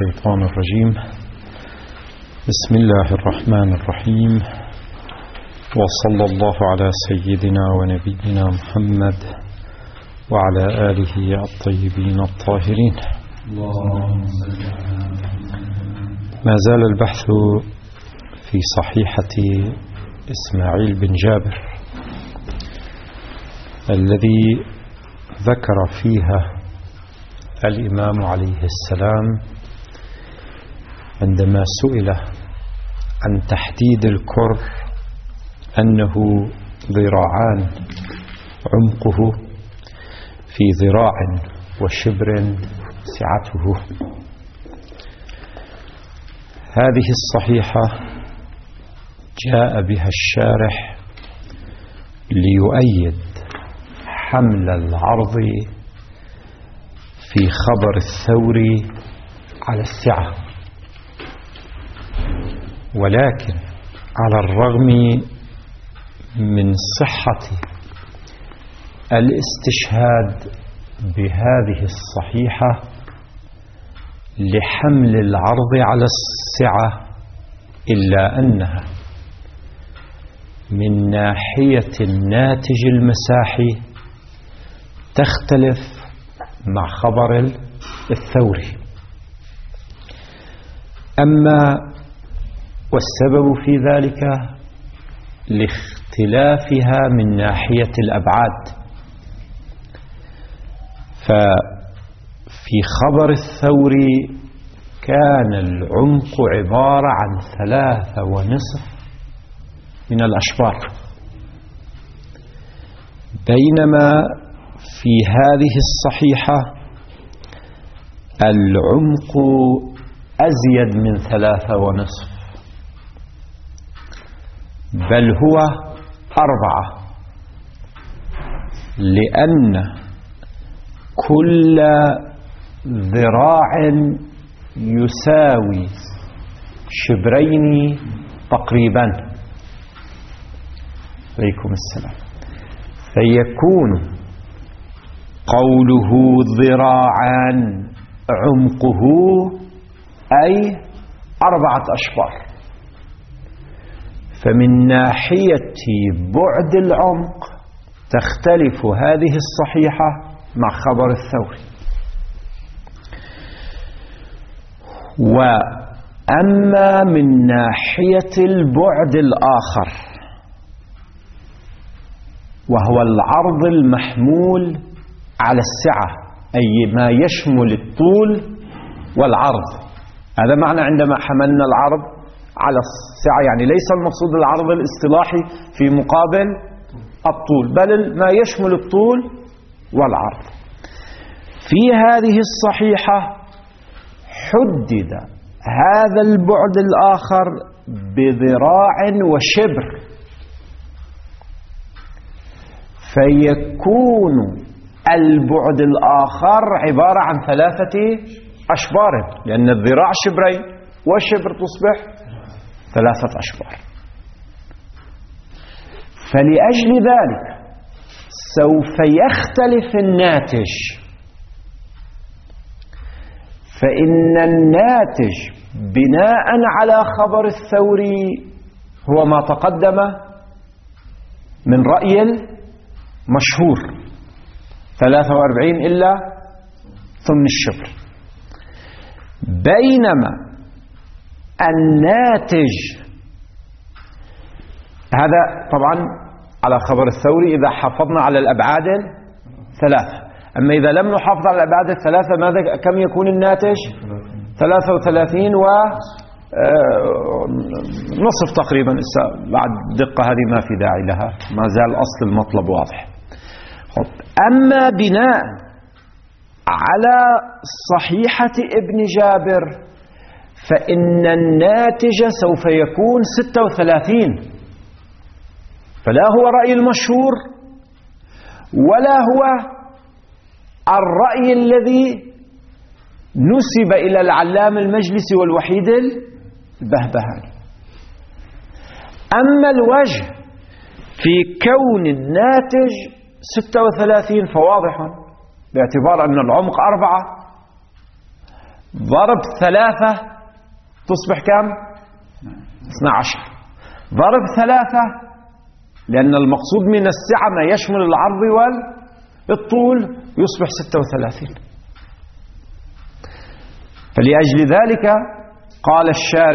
الشيطان الرجيم. بسم الله الرحمن الرحيم، وصلى الله على سيدنا ونبينا محمد وعلى آله الطيبين الطاهرين. ما زال البحث في صحيحة إسماعيل بن جابر الذي ذكر فيها الإمام عليه السلام عندما سئل عن تحديد الكر أنه ذراعان عمقه في ذراع وشبر سعته. هذه الصحيحة جاء بها الشارح ليؤيد حمل العرض في خبر الثوري على السعة، ولكن على الرغم من صحة الاستشهاد بهذه الصحيحة لحمل العرض على السعة، إلا أنها من ناحية الناتج المساحي تختلف مع خبر الثوري. أما والسبب في ذلك لاختلافها من ناحية الأبعاد، ففي خبر الثوري كان العمق عبارة عن 3.5 من الأشبار، بينما في هذه الصحيحة العمق أزيد من 3.5، بل هو 4، لأن كل ذراع يساوي شبرين تقريبا. عليكم السلام. فيكون قوله ذراعان عمقه أي 4 أشبار، فمن ناحية بعد العمق تختلف هذه الصحيحة مع خبر الثوري. وأما من ناحية البعد الآخر وهو العرض المحمول على السعة، أي ما يشمل الطول والعرض، هذا معنى عندما حملنا العرض على السعة، يعني ليس المقصود العرض الاصطلاحي في مقابل الطول، بل ما يشمل الطول والعرض. في هذه الصحيحة حدد هذا البعد الآخر بذراع وشبر، فيكون البعد الآخر عبارة عن 3 أشبار، لأن الذراع شبرين والشبر تصبح 3 أشبار. فلأجل ذلك سوف يختلف الناتج، فإن الناتج بناء على خبر الثوري هو ما تقدم من رأي المشهور 43 إلا ثمن الشبر، بينما الناتج هذا طبعا على خبر الثوري إذا حافظنا على الأبعاد 3، أما إذا لم نحافظ على الأبعاد 3 ماذا كم يكون الناتج؟ 33 ونصف تقريبا. بعد دقة هذه ما في داعي لها، ما زال أصل المطلب واضح. أما بناء على صحيحة ابن جابر فإن الناتج سوف يكون 36، فلا هو رأي المشهور ولا هو الرأي الذي نسب إلى العلام المجلسي والوحيد البهبهاني. أما الوجه في كون الناتج 36 فواضح، باعتبار أن العمق 4 ضرب 3 تصبح كم؟ 12. ضرب 3 لأن المقصود من السعة ما يشمل العرض والطول يصبح 36. فلأجل ذلك قال الشارع